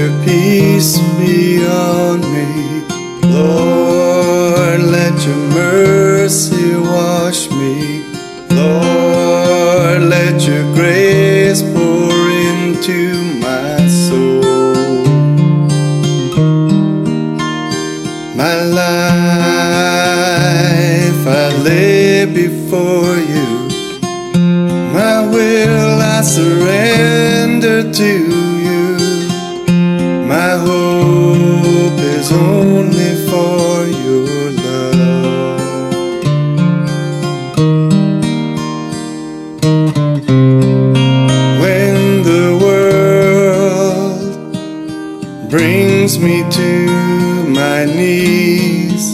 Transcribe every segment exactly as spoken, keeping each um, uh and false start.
your peace be on me. Lord, let your mercy wash me. Lord, let your grace pour into my soul. My life I lay before you. My will I surrender to you. My hope is only for your love. When the world brings me to my knees,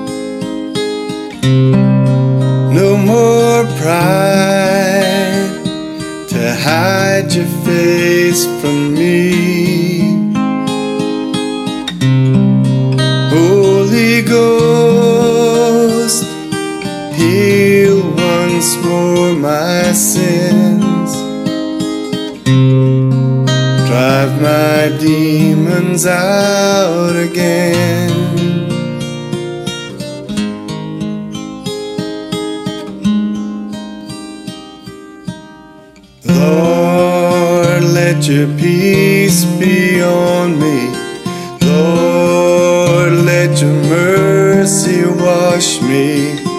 no more pride to hide your face from me. Holy Ghost, heal once more my sins. Drive my demons out again. Lord, let your peace be on me. Lord, let your mercy wash me.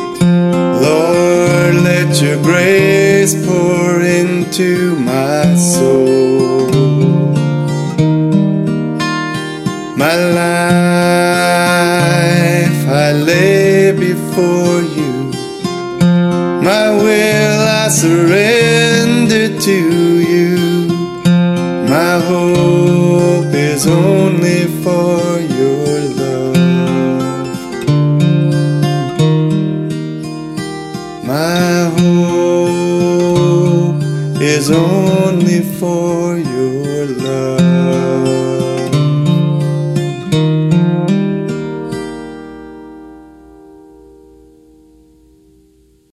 Lord, let your grace pour into my soul. My life I lay before you. My will I surrender to you. My hope is only for your love. My hope is only for your love.